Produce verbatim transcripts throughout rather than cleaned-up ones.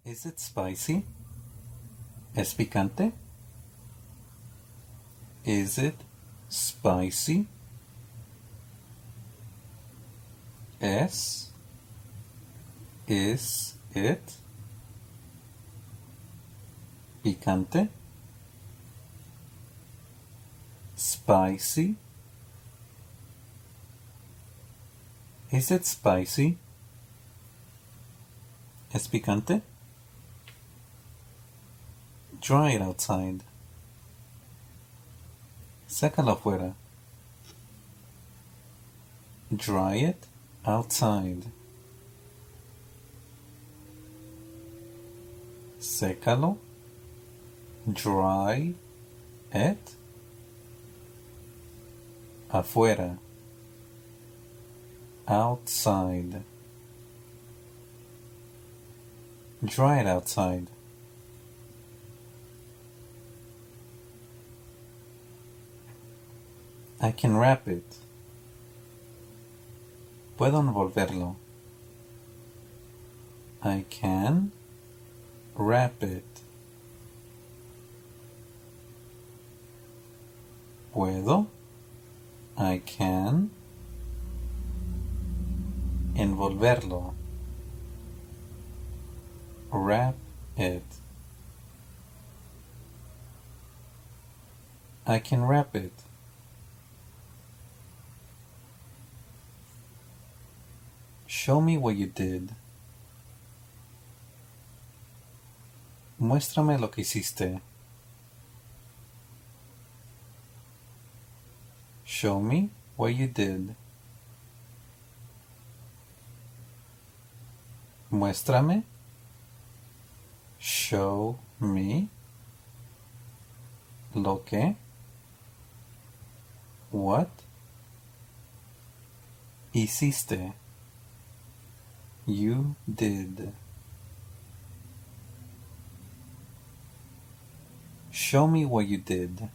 Is it spicy? ¿Es picante? Is it spicy? Es. Is it picante? Spicy? Is it spicy? ¿Es picante? Dry it outside. Sécalo afuera. Dry it outside. Sécalo. Dry it afuera. Outside. Dry it outside. I can wrap it. Puedo envolverlo. I can wrap it. Puedo. I can envolverlo. Wrap it. I can wrap it. Show me what you did. Muéstrame lo que hiciste. Show me what you did. Muéstrame. Show me lo que. What hiciste. You did. Show me what you did.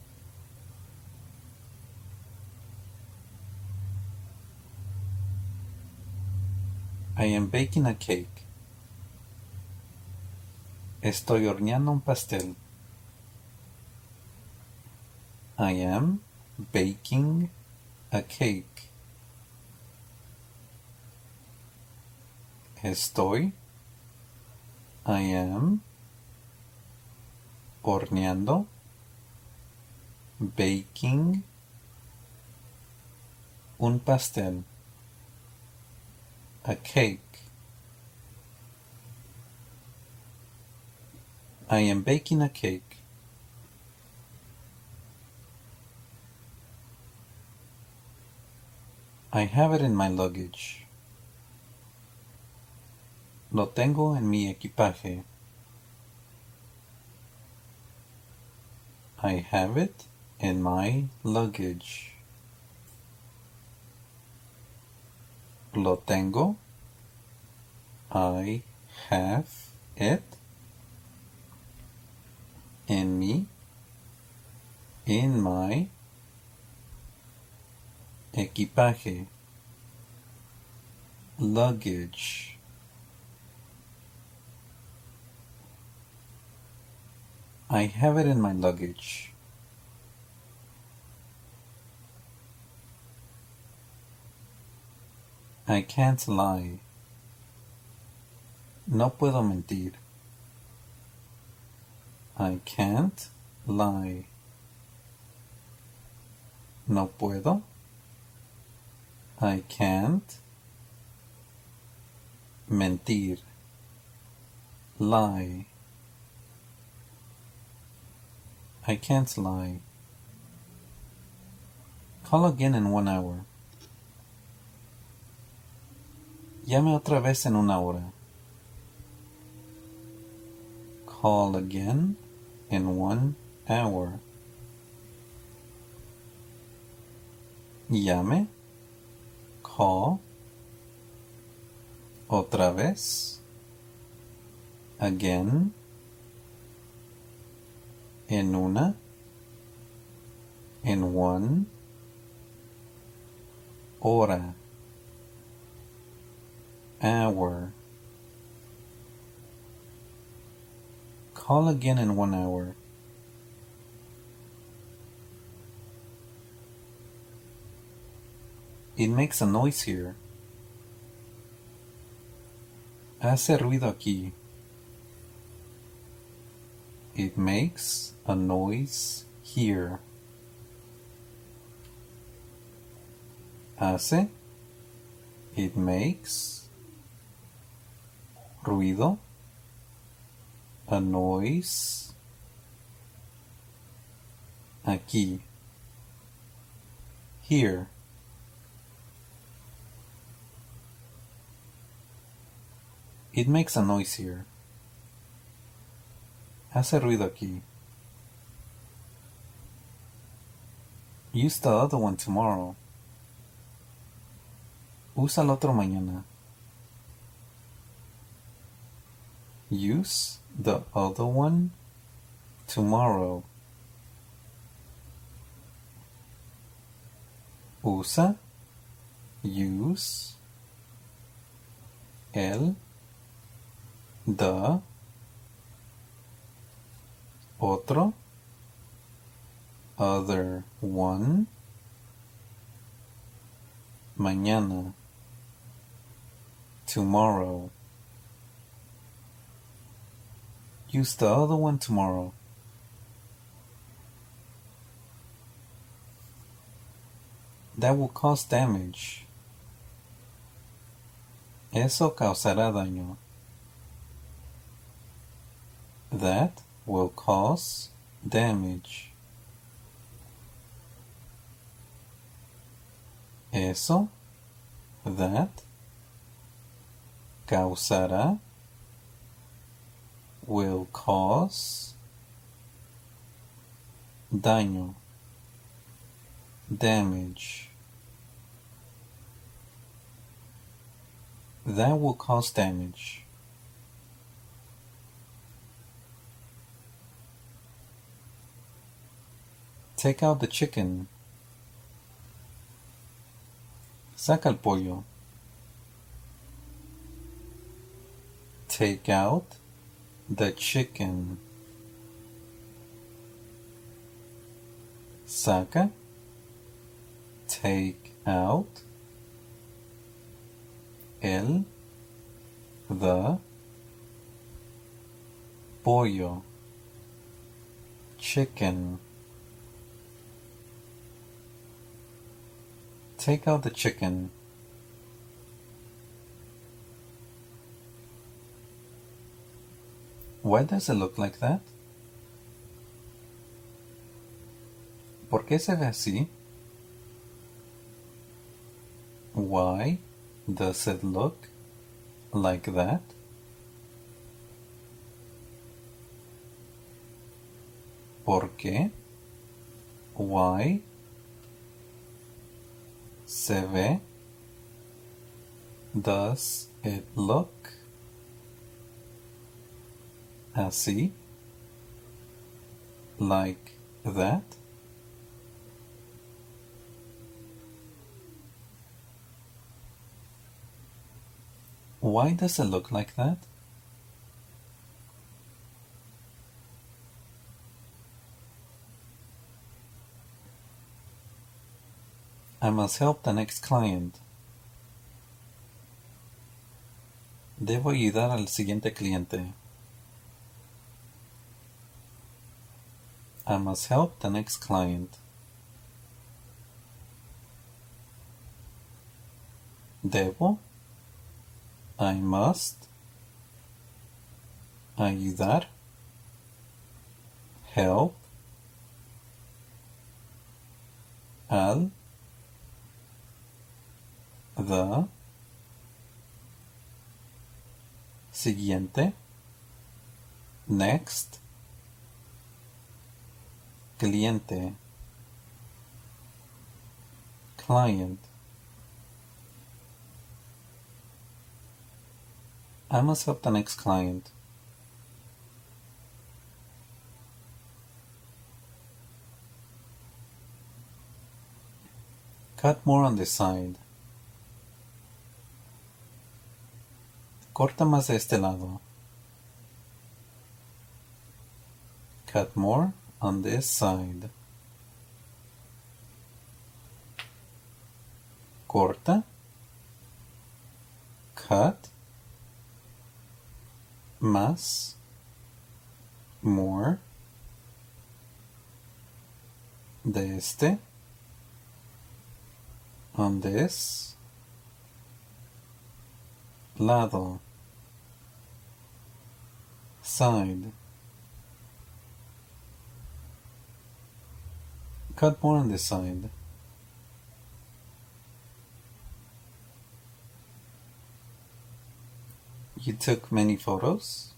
I am baking a cake. Estoy horneando un pastel. I am baking a cake. Estoy. I am. Horneando. Baking. Un pastel. A cake. I am baking a cake. I have it in my luggage. Lo tengo en mi equipaje. I have it in my luggage. Lo tengo. I have it in me. In my equipaje. Luggage. I have it in my luggage. I can't lie. No puedo mentir. I can't lie. No puedo. I can't mentir. Lie. I can't lie. Call again in one hour. Llame otra vez en una hora. Call again in one hour. Llame. Call. Otra vez. Again. En una. En one. Hora. Hour. Call again in one hour. It makes a noise here. Hace ruido aquí. It makes a noise here. Hace. It makes. Ruido. A noise. Aquí. Here. It makes a noise here. Hace ruido aquí. Use the other one tomorrow. Usa el otro mañana. Use the other one tomorrow. Usa. Use. El. The. Otro. Other one. Mañana. Tomorrow. Use the other one tomorrow. That will cause damage. Eso causará daño. That will cause damage. Eso, that, causará, will cause, daño, damage. That will cause damage. Take out the chicken. Saca el pollo. Take out the chicken. Saca. Take out. El. The. Pollo. Chicken. Take out the chicken. Why does it look like that? ¿Por qué se ve así? Why does it look like that? ¿Por qué? Why? Se ve. Does it look así? Like that? Why does it look like that? I must help the next client. Debo ayudar al siguiente cliente. I must help the next client. Debo. I must. Ayudar. Help. Al. The. Siguiente. Next. Cliente. Client. I must help the next client. Cut more on this side. Corta más de este lado. Cut more on this side. Corta. Cut. Más. More. De este. On this lado. Side. Cut more on this side. You took many photos.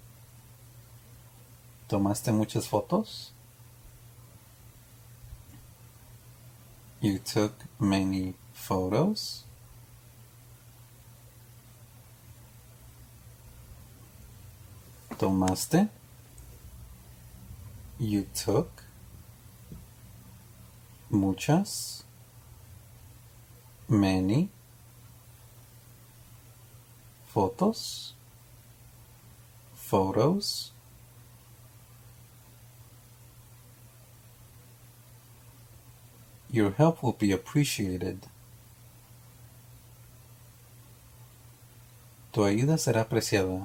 ¿Tomaste muchas fotos? You took many photos. Tomaste. You took muchas, many fotos, photos. Your help will be appreciated. Tu ayuda será apreciada.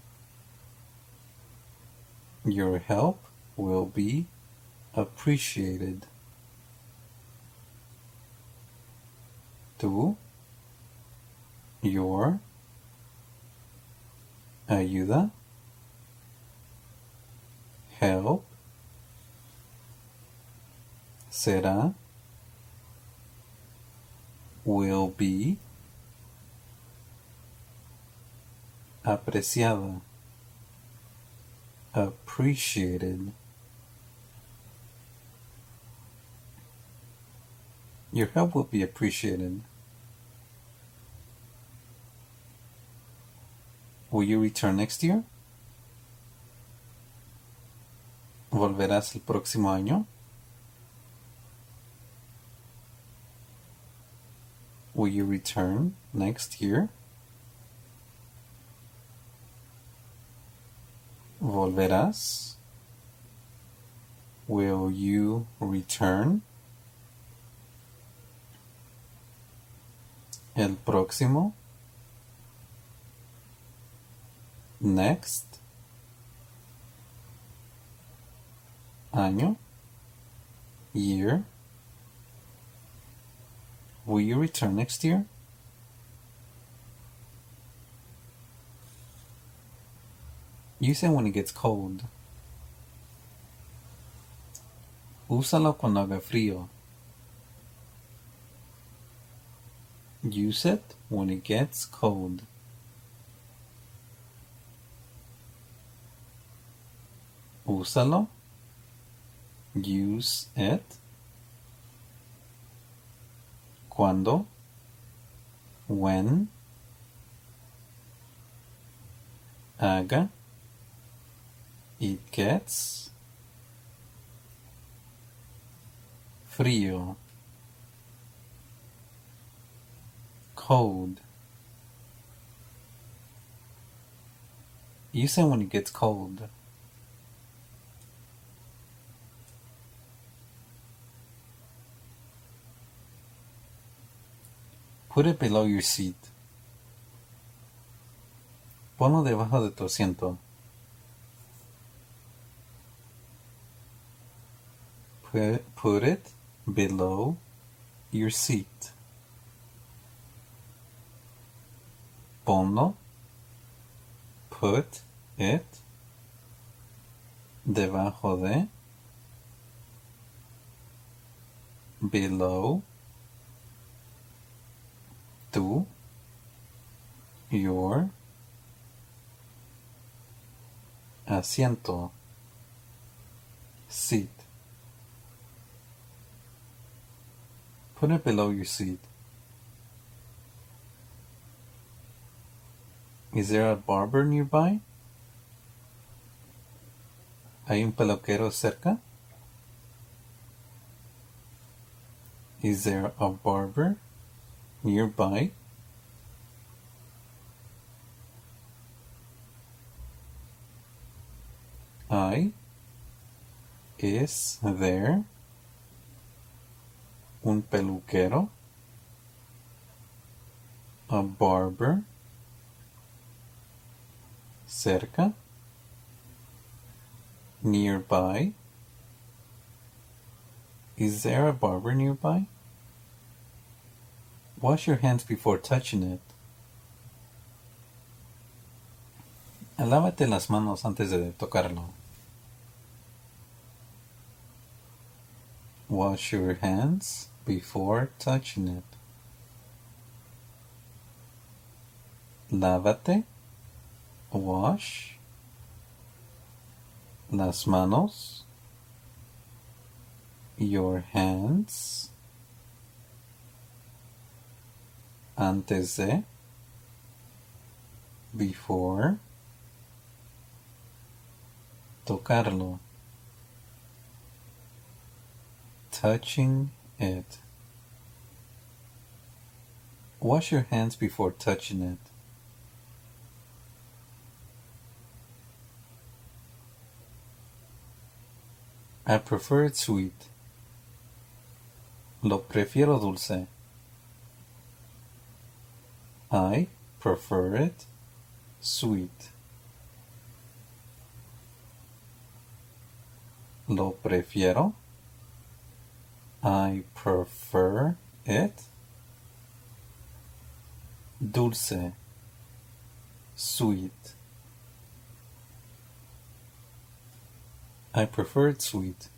Your help will be appreciated. Tu, your, ayuda, help, será, will be, apreciada, appreciated. Your help will be appreciated. Will you return next year? ¿Volverás el próximo año? Will you return next year? ¿Volverás? Will you return? El próximo. Next. Año. Year. Will you return next year? Use it when it gets cold. Úsalo cuando haga frío. Use it when it gets cold. Úsalo. Use it. Cuando. When. Haga. It gets frío. Cold. Use it when it gets cold. Put it below your seat. Ponlo debajo de tu asiento. Put, put it below your seat. Ponlo. Put it debajo de. Below. Tu. Your. Asiento. Seat. Put it below your seat. Is there a barber nearby? ¿Hay un peluquero cerca? Is there a barber nearby? Hay Is there un peluquero? A barber? Cerca? Nearby? Is there a barber nearby? Wash your hands before touching it. Lávate las manos antes de tocarlo. Wash your hands before touching it. Lávate, wash, las manos, your hands, antes de, before, tocarlo, touching it. Wash your hands before touching it. I prefer it sweet. Lo prefiero dulce. I prefer it sweet. Lo prefiero. I prefer it dulce, sweet. I prefer it sweet.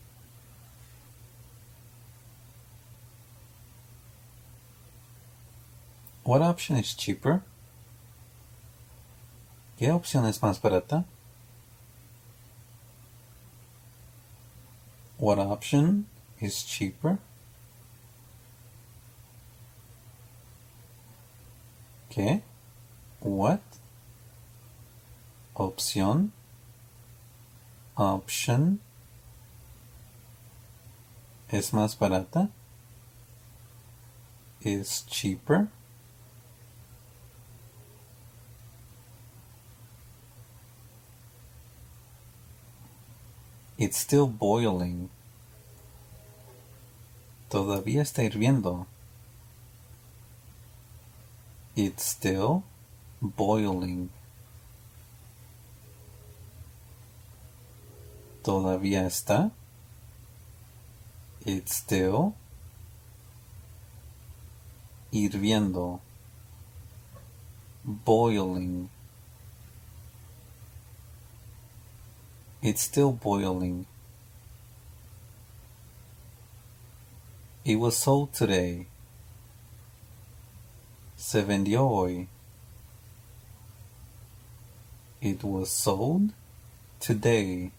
What option is cheaper? ¿Qué opción es más barata? What option is cheaper? ¿Qué? What? Opción. Option. ¿Es más barata? Is cheaper. It's still boiling. Todavía está hirviendo. It's still boiling. Todavía está. It's still hirviendo. Boiling. It's still boiling. It was sold today. Se vendió hoy. It was sold today.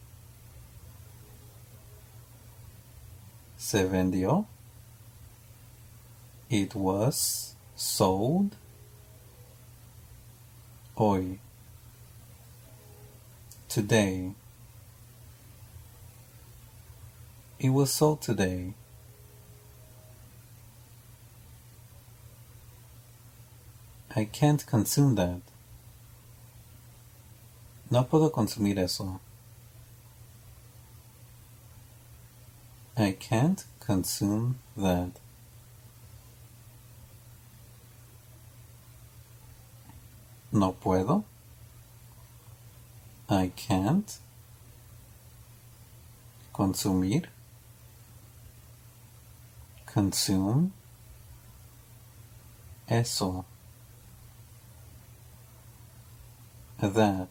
Se vendió. It was sold hoy. Today. It was sold today. I can't consume that. No puedo consumir eso. I can't consume that. No puedo. I can't. Consumir. Consume. Eso. That.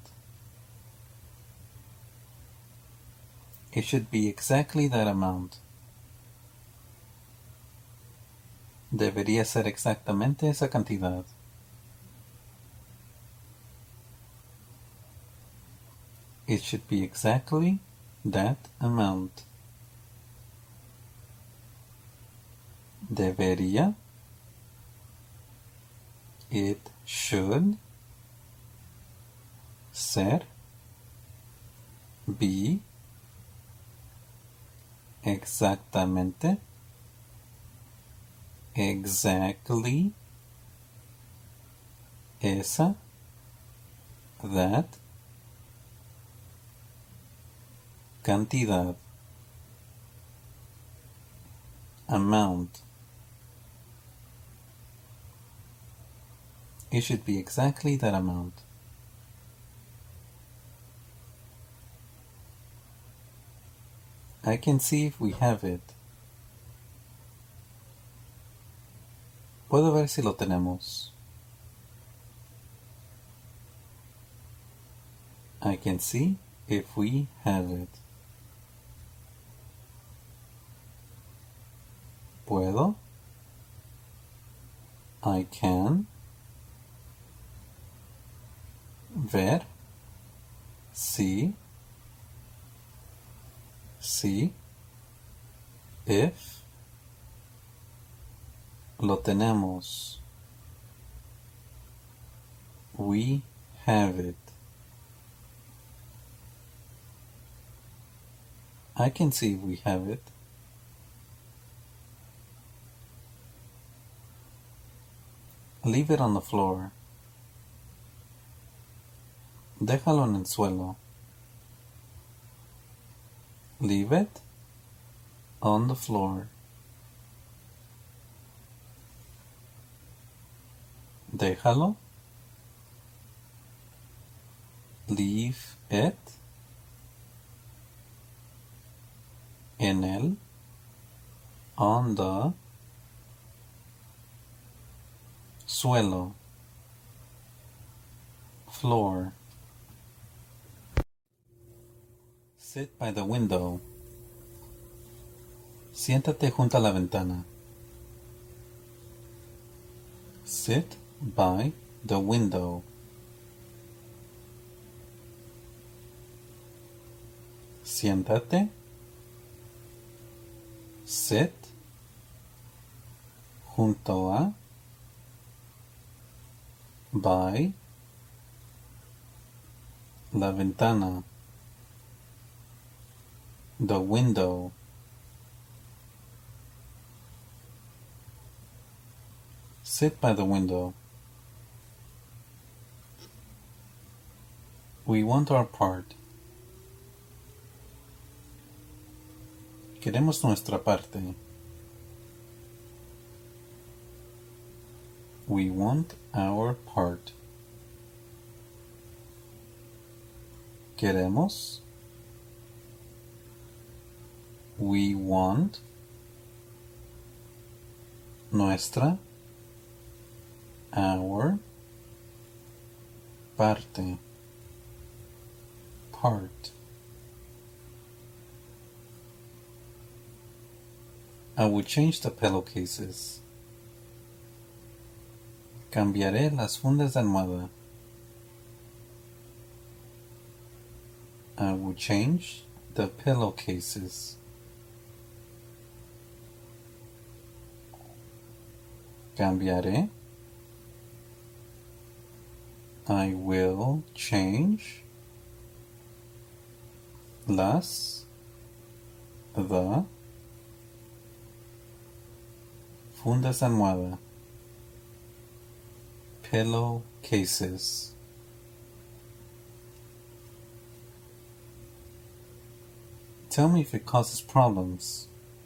It should be exactly that amount. Debería ser exactamente esa cantidad. It should be exactly that amount. Debería. It should ser. Be. Exactamente. Exactly. Esa. That. Cantidad. amount. It should be exactly that amount. I can see if we have it. Puedo ver si lo tenemos. I can see if we have it. Puedo. I can. Ver. Si. Si. If. Lo tenemos. We have it. I can see if we have it. Leave it on the floor. Déjalo en el suelo. Leave it on the floor. Déjalo. Leave it en el, on the, suelo, floor. Sit by the window. Siéntate junto a la ventana. Sit by the window. Siéntate. Sit junto a, by, la ventana, the window. Sit by the window. We want our part. Queremos nuestra parte. We want our part. Queremos. We want. Nuestra. Our. Parte. Part. I will change the pillowcases. Cambiaré las fundas de almohada. I will change the pillowcases. Cambiaré. I will change las, the, fundas de almohada, pillowcases. Tell me if it causes problems.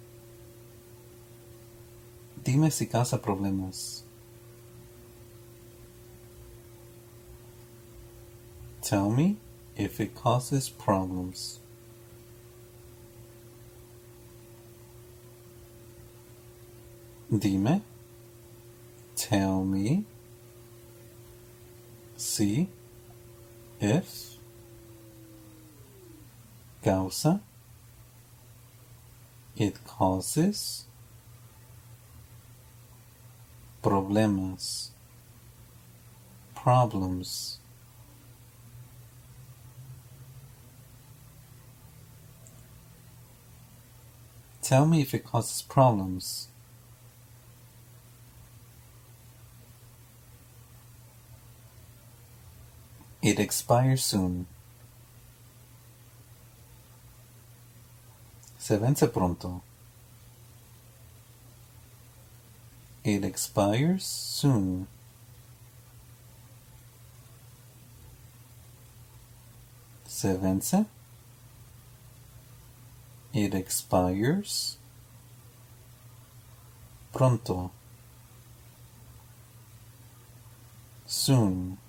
Dime si causa problemas. Tell me if it causes problems. Dime. Tell me. Si. If. Causa. It causes. Problemas. Problems. Tell me if it causes problems. It expires soon. Se vence pronto. It expires soon. Se vence. It expires Pronto. Soon.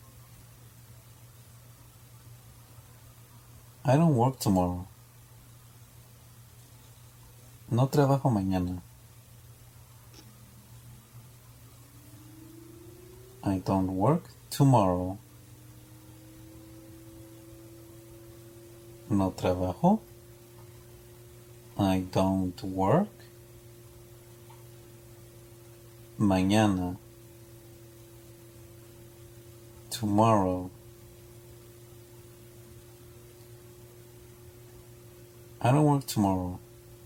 I don't work tomorrow. No trabajo mañana. I don't work tomorrow. No trabajo. I don't work. Mañana. Tomorrow. I don't work tomorrow.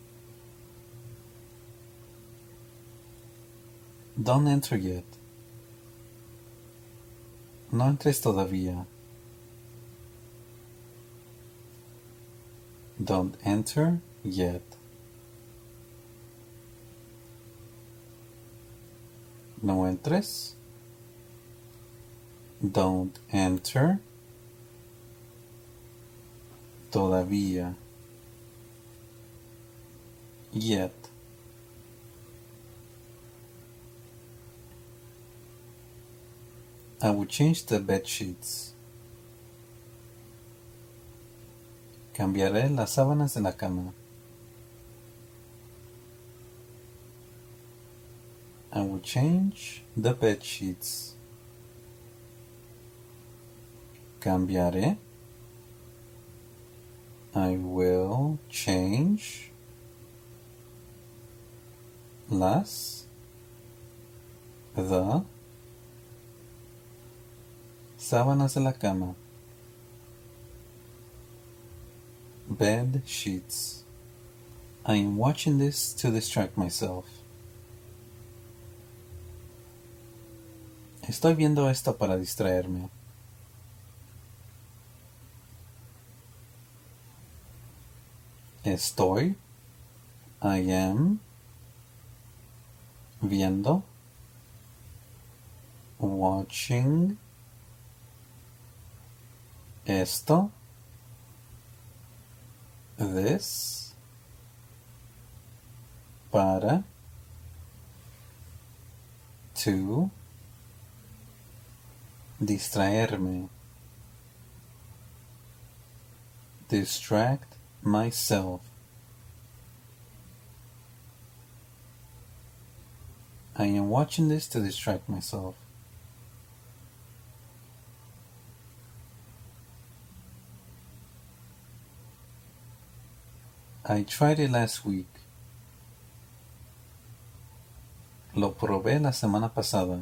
Don't enter yet. No entres todavía. Don't enter yet. No entres. Don't enter. Todavía. Yet. I will change the bed sheets. Cambiaré las sábanas de la cama. I will change the bed sheets. Cambiaré. I will change las the sábanas de la cama. Bed sheets. I am watching this to distract myself. Estoy viendo esto para distraerme. Estoy. I am. Viendo. Watching. Esto. This. Para. To. Distraerme. Distract myself. I am watching this to distract myself. I tried it last week. Lo probé la semana pasada.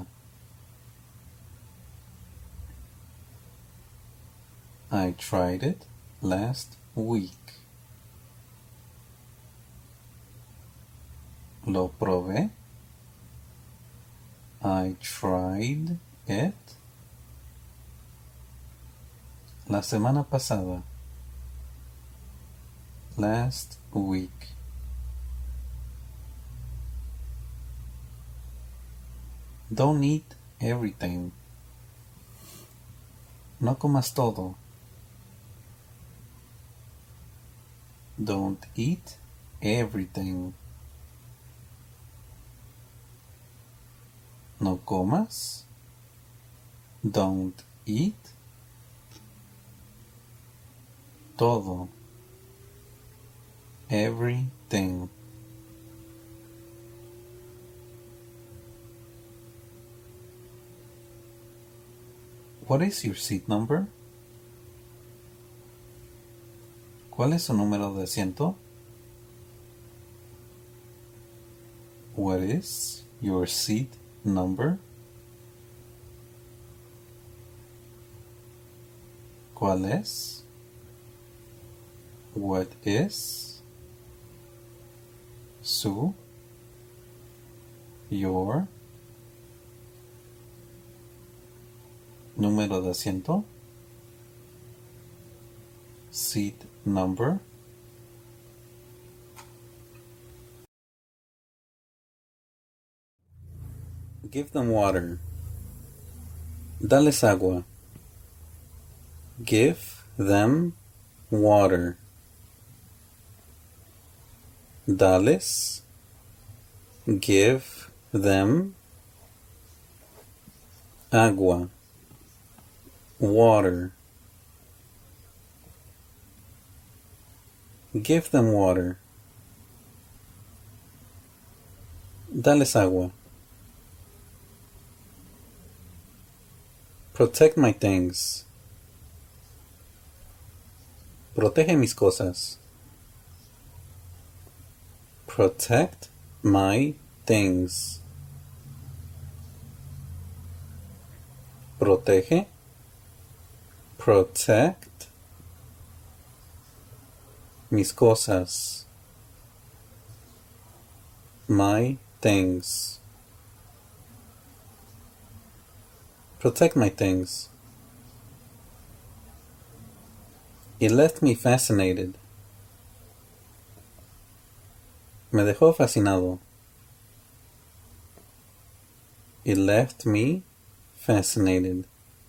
I tried it last week. Lo probé. I tried it la semana pasada. Last week. Don't eat everything. No comas todo. Don't eat everything. No comas. Don't eat todo. Everything. What is your seat number? ¿Cuál es su número de asiento? What is your seat number? ¿Cuál es? What is su your número de asiento? Seat number. Give them water. Dales agua. Give them water. Dales Give them agua, water. Give them water. Dales agua. Protect my things. Protege mis cosas. Protect my things. Protege. Protect mis cosas. My things. Protect my things. It left me fascinated. Me dejó fascinado. It left me fascinated.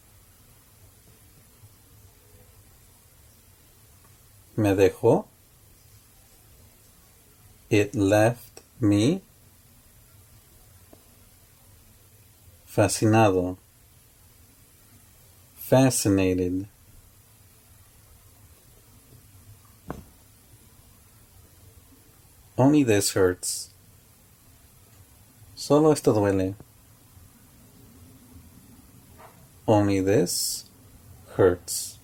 Me dejó. It left me fascinado. Fascinated. Only this hurts. Solo esto duele. Only this hurts.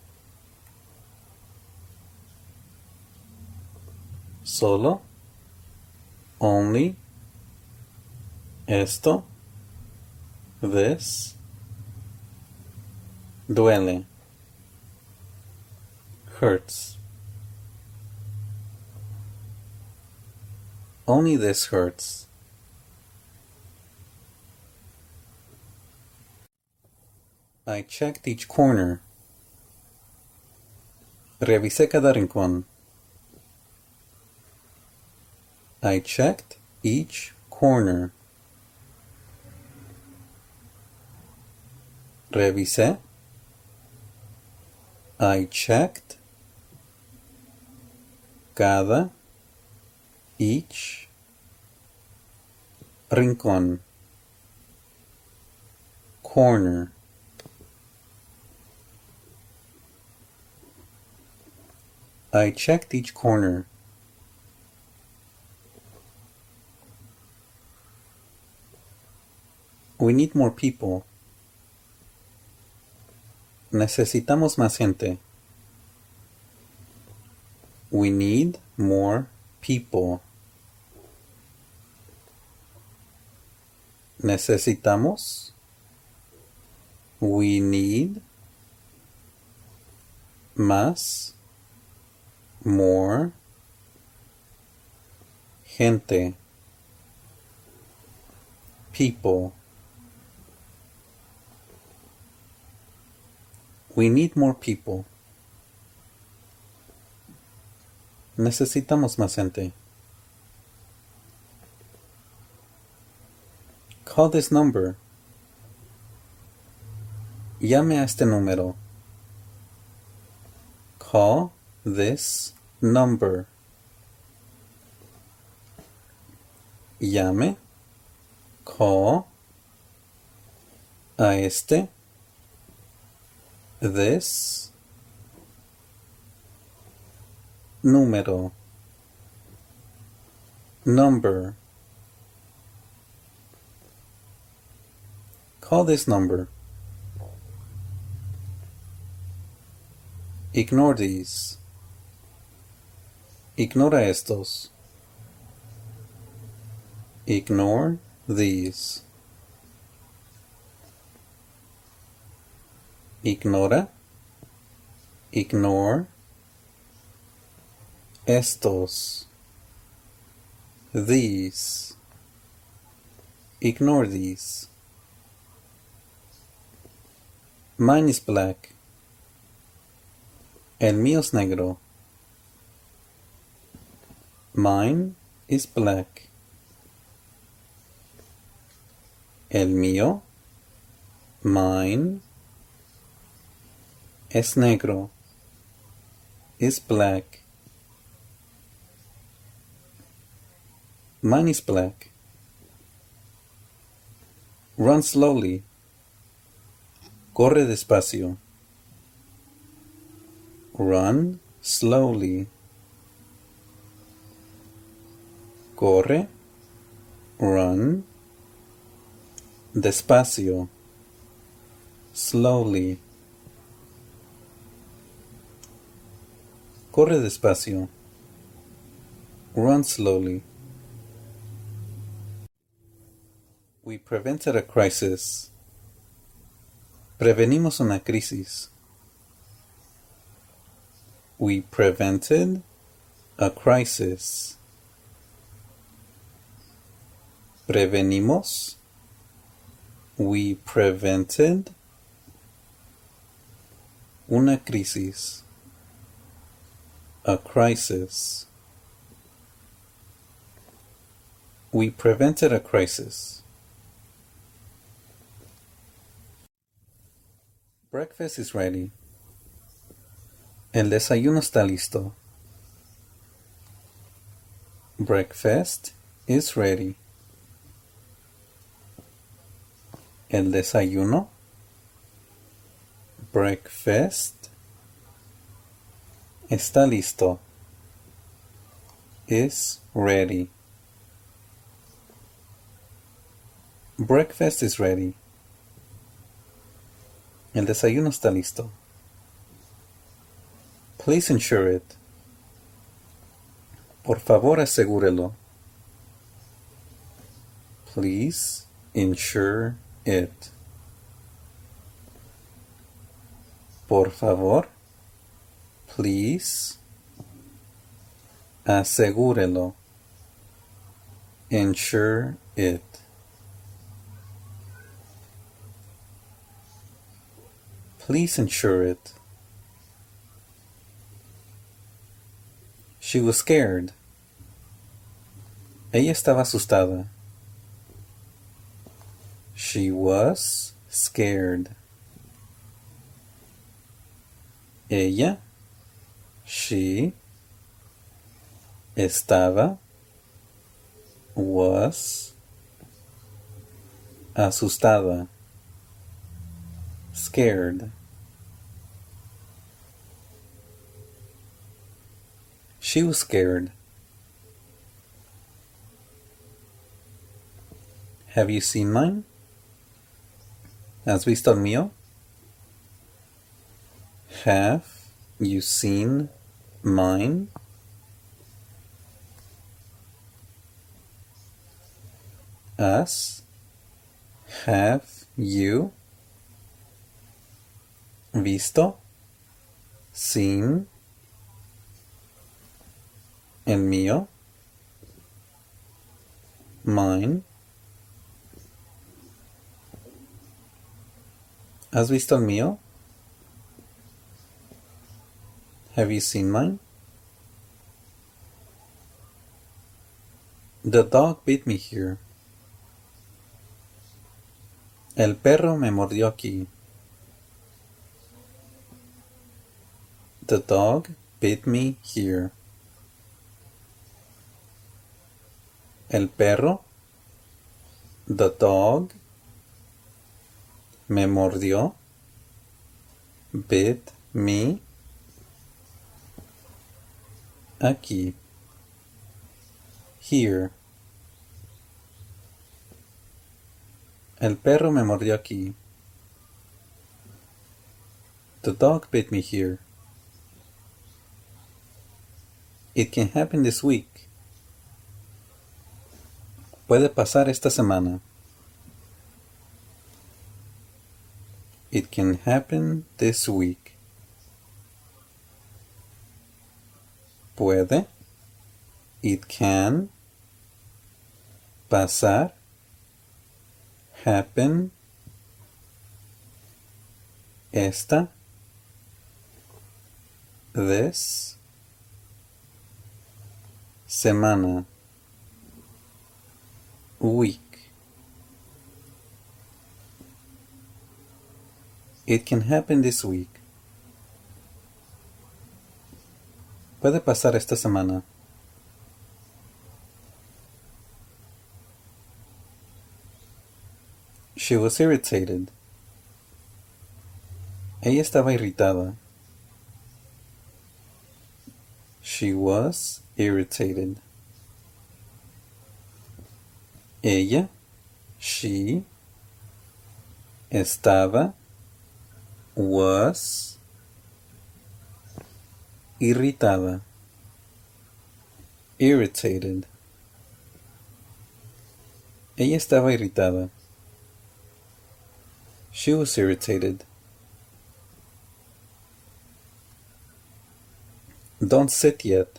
Solo. Only. Esto. This. Duele. Hurts. Only this hurts. I checked each corner. Revisé cada rincón. I checked each corner. Revisé. I checked cada, each, rincón, corner. I checked each corner. We need more people. Necesitamos más gente. We need more people. Necesitamos. We need. Más. More. Gente. People. We need more people. Necesitamos más gente. Call this number. Llame a este número. Call this number. Llame. Call a este. This número. Number. Call this number. Ignore these. Ignora estos. Ignore these. Ignora. Ignore. Estos. These. Ignore these. Mine is black. El mío es negro. Mine is black. El mío. Mine. Es negro. Is black. Mine is black. Run slowly. Corre despacio. Run slowly. Corre, run, despacio, slowly. Corre despacio. Run slowly. We prevented a crisis. Prevenimos una crisis. We prevented a crisis. Prevenimos. We prevented una crisis. A crisis. We prevented a crisis. Breakfast is ready. El desayuno está listo. Breakfast is ready. El desayuno. Breakfast está listo. Is ready. Breakfast is ready. El desayuno está listo. Please ensure it. Por favor, asegúrelo. Please ensure it. Por favor, please asegúrelo. Ensure it. Please ensure it. She was scared. Ella estaba asustada. She was scared. Ella, she, estaba, was, asustada, scared. She was scared. Have you seen mine? ¿Has visto el mío? Have you seen mine? Us? Have you visto? Seen? El mío? Mine? ¿Has visto el mío? Have you seen mine? The dog bit me here. El perro me mordió aquí. The dog bit me here. El perro, the dog, me mordió, bit me, aquí, here. El perro me mordió aquí. The dog bit me here. It can happen this week. Puede pasar esta semana. It can happen this week. Puede. It can. Pasar. Happen. Esta. This. Semana. Week. It can happen this week. Puede pasar esta semana. She was irritated. Ella estaba irritada. She was irritated. Ella, she, estaba, was, irritada, irritated. Ella estaba irritada. She was irritated. Don't sit yet.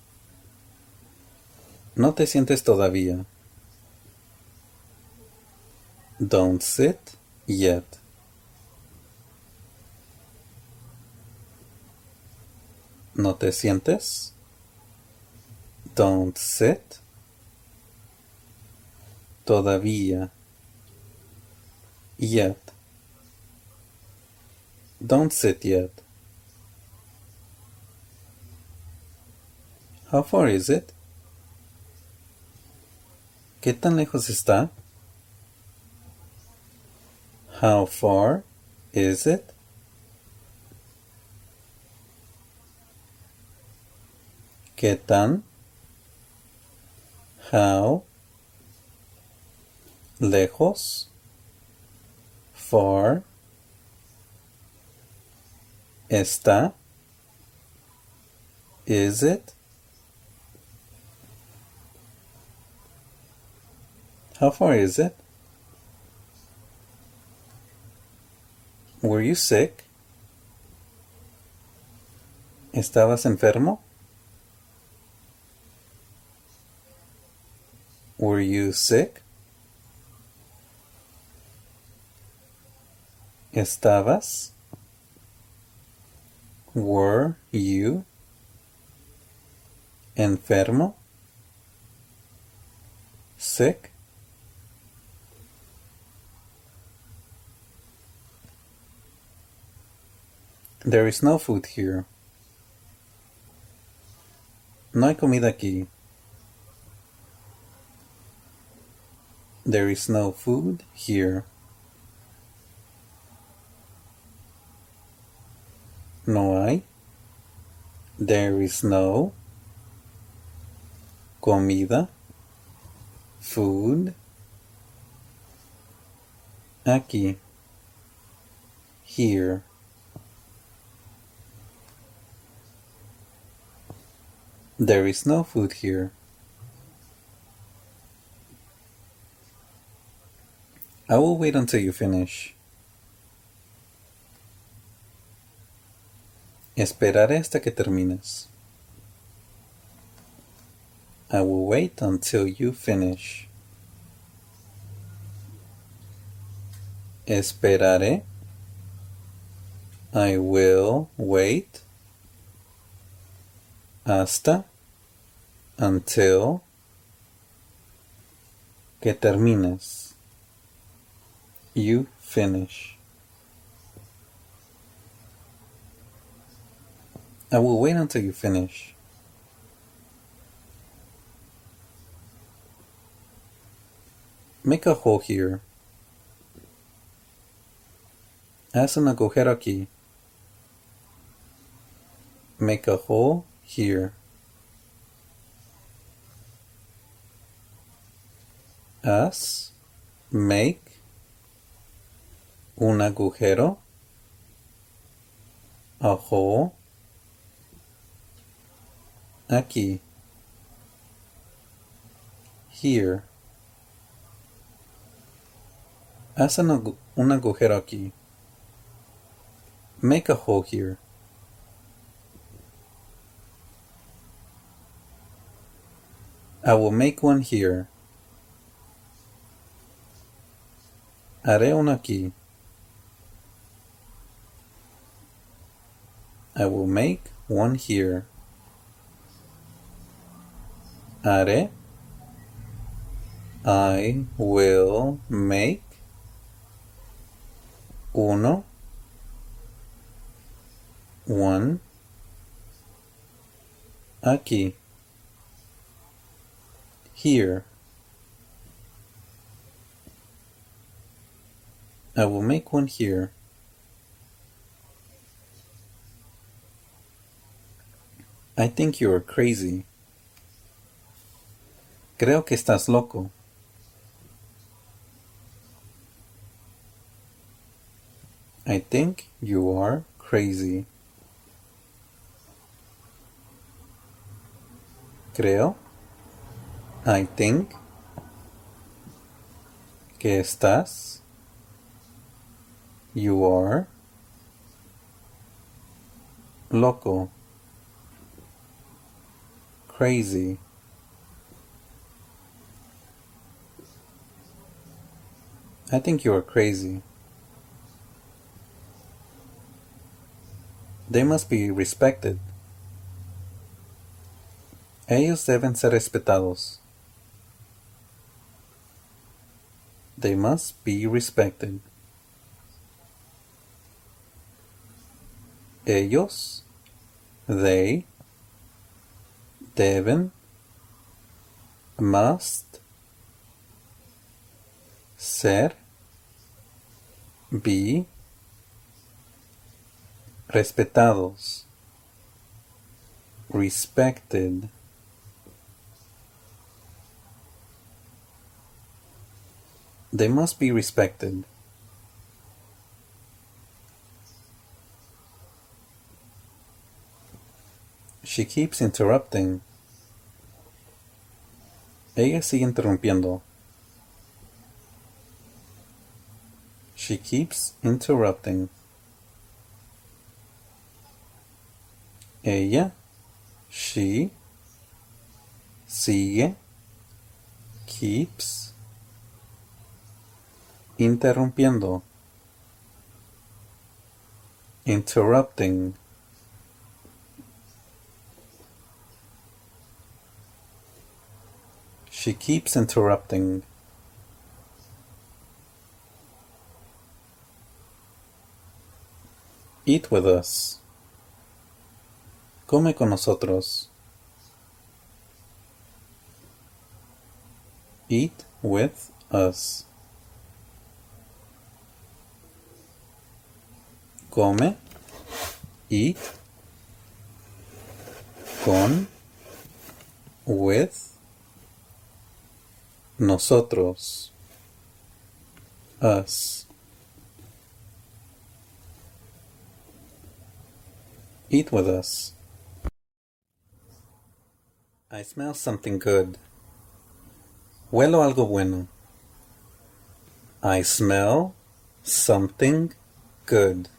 No te sientes todavía. Don't sit yet. No te sientes. Don't sit. Todavía. Yet. Don't sit yet. How far is it? ¿Qué tan lejos está? How far is it? ¿Qué tan? How? Lejos. Far. Está. Is it? How far is it? Were you sick? ¿Estabas enfermo? Were you sick? ¿Estabas? Were you enfermo? Sick? There is no food here. No hay comida aquí. There is no food here. No hay. There is no comida, food, aquí, here. There is no food here. I will wait until you finish. Esperaré hasta que termines. I will wait until you finish. Esperaré. I will wait. Hasta. Until. Que termines. You finish. I will wait until you finish. Make a hole here. Haz un agujero aquí. Make a hole here. Haz, make, un agujero, a hole, aquí, here. Haz un, agu un agujero aquí. Make a hole here. I will make one here. Haré uno aquí. I will make one here. Haré. I will make uno. One. Aquí. Here. I will make one here. I think you are crazy. Creo que estás loco. I think you are crazy. Creo, I think, que estás, you are, loco, crazy. I think you are crazy. They must be respected. Ellos deben ser respetados. They must be respected. Ellos, they, deben, must, ser, be, respetados, respected. They must be respected. She keeps interrupting. Ella sigue interrumpiendo. She keeps interrupting. Ella, she, sigue, keeps, interrumpiendo, interrupting. She keeps interrupting. Eat with us. Come con nosotros. Eat with us. Come, eat, con, with, nosotros, us. Eat with us. I smell something good. Huelo algo bueno. I smell something good.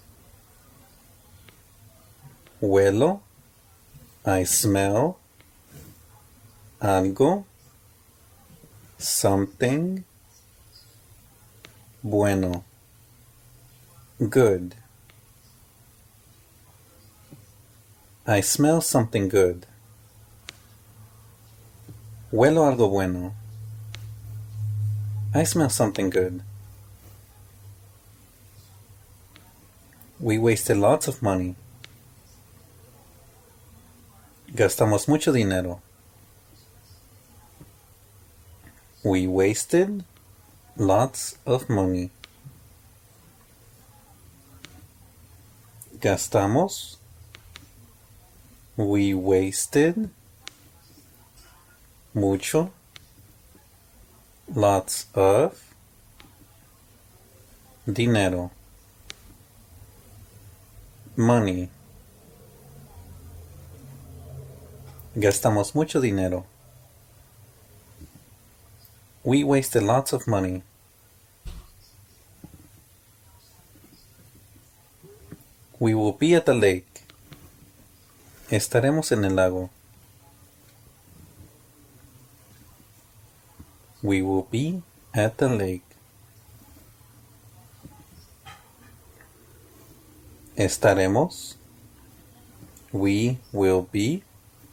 Huelo, I smell, algo, something, bueno, good. I smell something good. Huelo algo bueno. I smell something good. We wasted lots of money. Gastamos mucho dinero. We wasted lots of money. Gastamos. We wasted mucho, lots of dinero, money. Gastamos mucho dinero. We wasted lots of money. We will be at the lake. Estaremos en el lago. We will be at the lake. Estaremos. We will be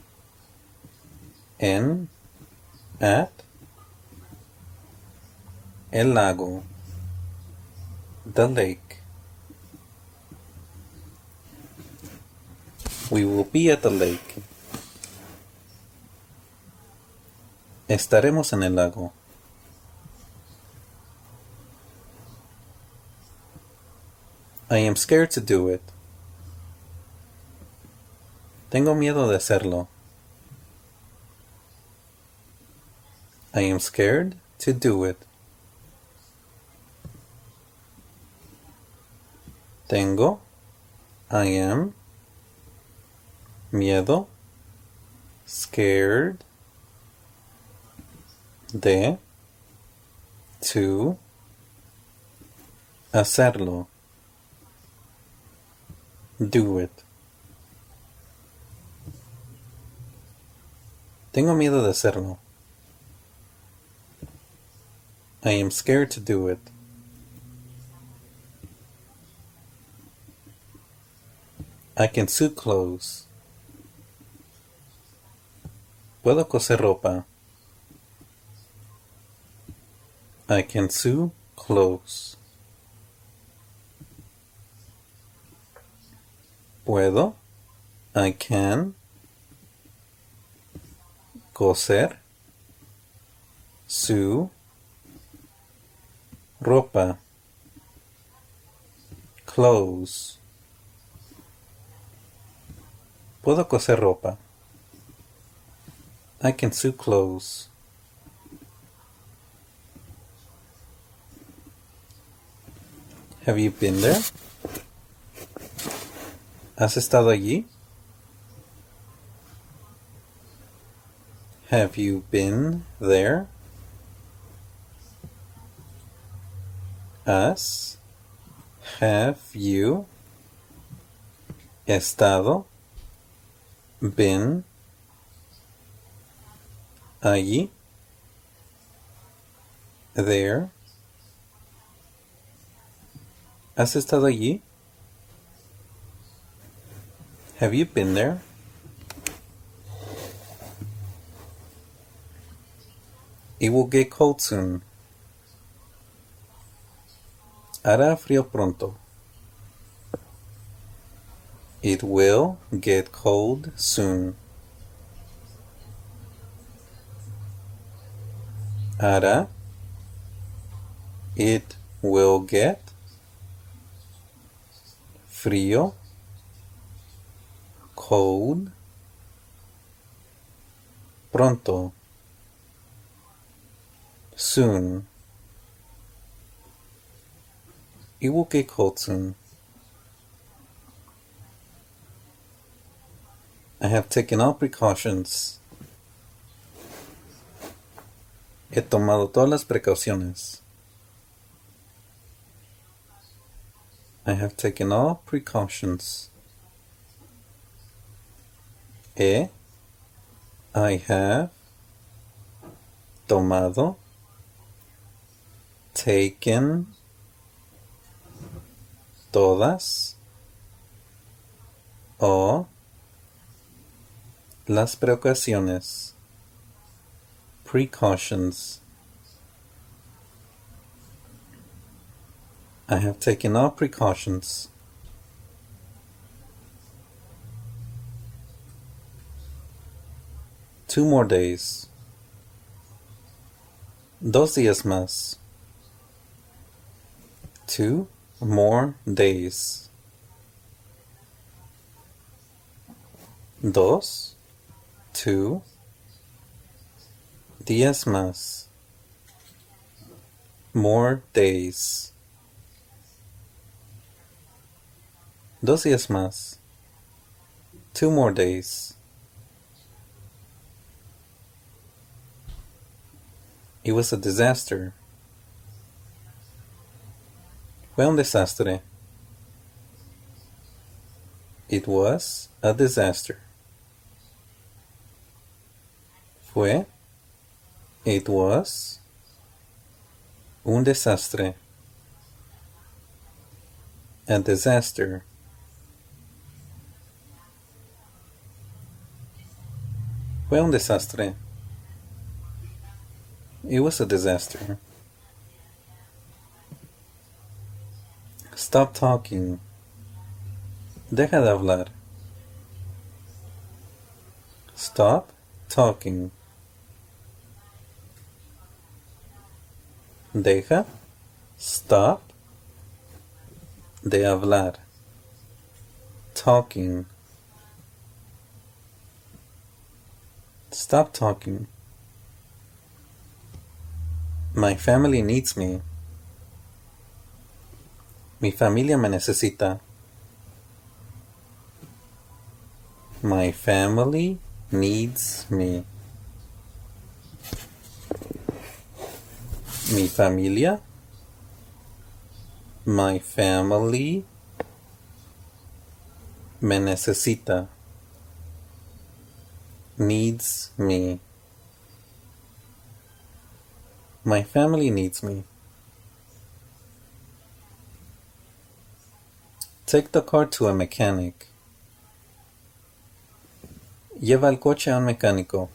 en, at, el lago, the lake. We will be at the lake. Estaremos en el lago. I am scared to do it. Tengo miedo de hacerlo. I am scared to do it. Tengo, I am, miedo, scared, de, to, hacerlo, do it. Tengo miedo de hacerlo. I am scared to do it. I can sew clothes. Puedo coser ropa. I can sew clothes. Puedo, I can, coser, sew, ropa, clothes. Puedo coser ropa. I can sew clothes. Have you been there? ¿Has estado allí? Have you been there? ¿Has? Have you? Estado? Been? Allí? There? ¿Has estado allí? Have you been there? It will get cold soon. Hará frío pronto. It will get cold soon. Hará. It will get frío, cold, pronto, soon. It will get cold soon. I have taken all precautions. He tomado todas las precauciones. I have taken all precautions. He, I have, tomado, taken, todas, o, las precauciones, precautions. I have taken all precautions. Two more days. Dos días más. Two more days. Dos, two, días más. More days. Dos días más. Two more days. It was a disaster. Fue un desastre. It was a disaster. Fue. It was. Un desastre. A disaster. Fue un desastre. It was a disaster. Stop talking. Deja de hablar. Stop talking. Deja. Stop. De hablar. Talking. Stop talking. My family needs me. Mi familia me necesita. My family needs me. Mi familia. My family me necesita. Needs me. My family needs me. Take the car to a mechanic. Lleva el coche a un mecánico.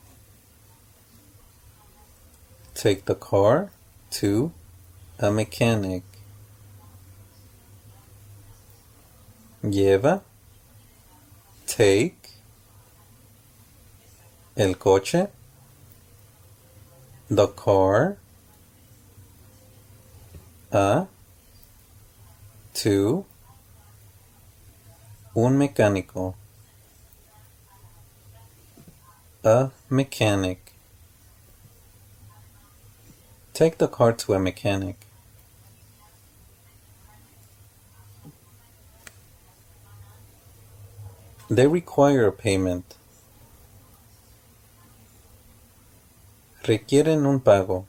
Take the car to a mechanic. Lleva. Take. El coche. The car. A. To. Un mecánico. A mechanic. Take the car to a mechanic. They require a payment. Requieren un pago.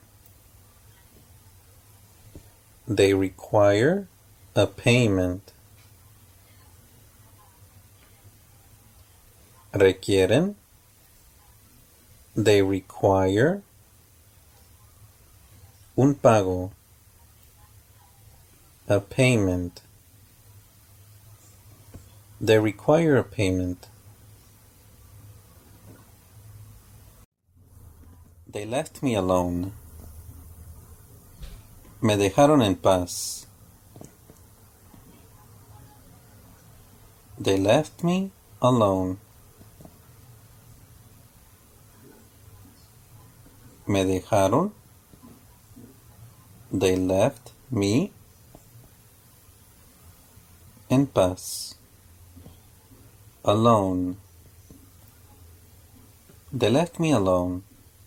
They require a payment. Requieren. They require un pago. A payment. They require a payment. They left me alone. Me dejaron en paz. They left me alone. Me dejaron. They left me en paz. Alone. They left me alone.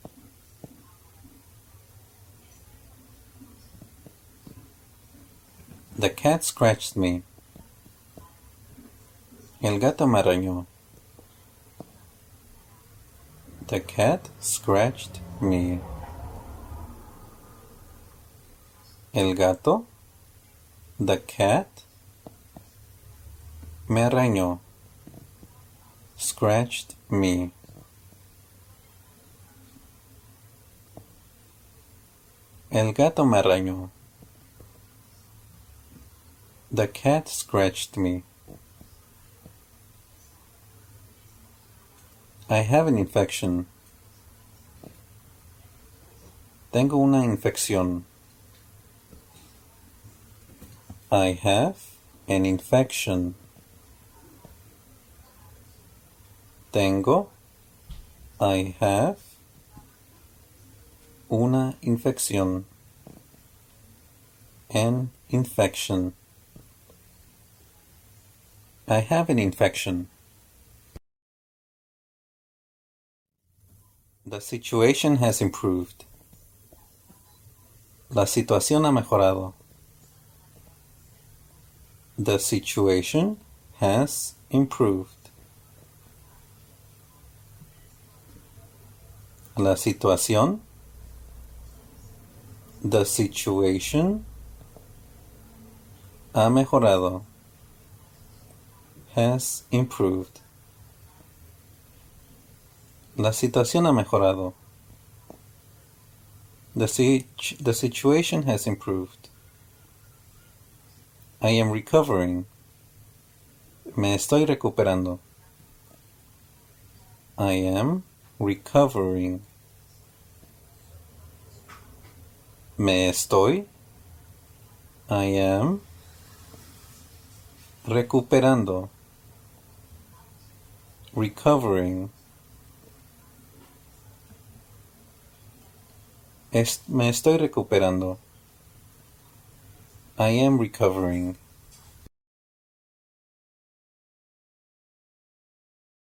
The cat scratched me. El gato me arañó. The cat scratched me. El gato. The cat. Me arañó. Scratched me. El gato me arañó. The cat scratched me. I have an infection. Tengo una infección. I have an infection. Tengo. I have. Una infección. An infection. I have an infection. The situation has improved. La situación ha mejorado. The situation has improved. La situación. The situation ha mejorado. Has improved. La situación ha mejorado. The, situ- the situation has improved. I am recovering. Me estoy recuperando. I am recovering. Me estoy. I am recuperando. Recovering. Est- me estoy recuperando. I am recovering.